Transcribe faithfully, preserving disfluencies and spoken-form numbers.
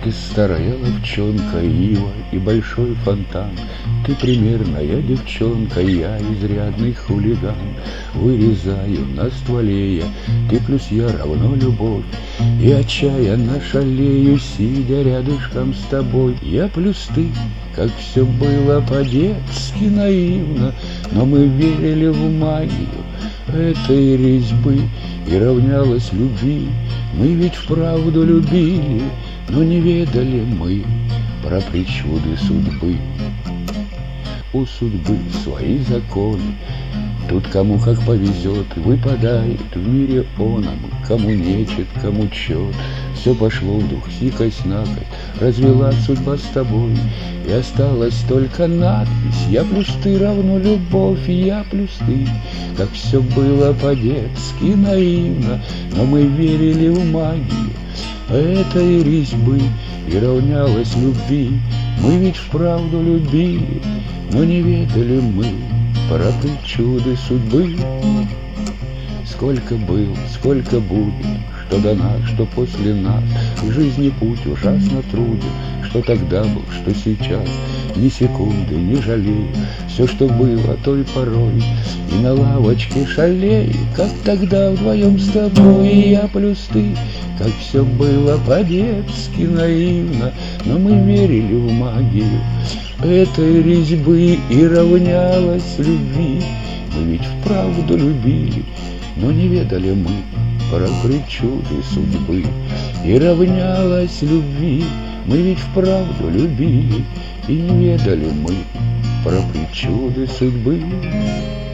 Ты старая ловчонка, ива и большой фонтан. Ты примерная девчонка, я изрядный хулиган. Вырезаю на стволе я, ты плюс я равно любовь. И отчаянно шалею, сидя рядышком с тобой. Я плюс ты, как все было по-детски наивно, но мы верили в магию этой резьбы и равнялась любви. Мы ведь вправду любили, но не ведали мы про причуды судьбы. У судьбы свои законы, тут кому как повезет, выпадает в мире оном, кому нечет, кому чет. Все пошло вдруг сикость-накость, развела судьба с тобой, и осталась только надпись: я плюс ты равно любовь, я плюс ты. Как все было по-детски наивно, но мы верили в магию этой резьбы и равнялась любви. Мы ведь вправду любили, но не ведали мы про причуды судьбы. Сколько было, сколько будет, что до нас, что после нас. В жизни путь ужасно труден, что тогда был, что сейчас. Ни секунды не жалею, все, что было той порой. И на лавочке шалею, как тогда вдвоем с тобой. И я плюс ты, как все было по-детски наивно, но мы верили в магию этой резьбы и равнялась любви. Мы ведь вправду любили, но не ведали мы про причуды судьбы. И равнялась любви, мы ведь вправду любили, и не ведали мы про причуды судьбы.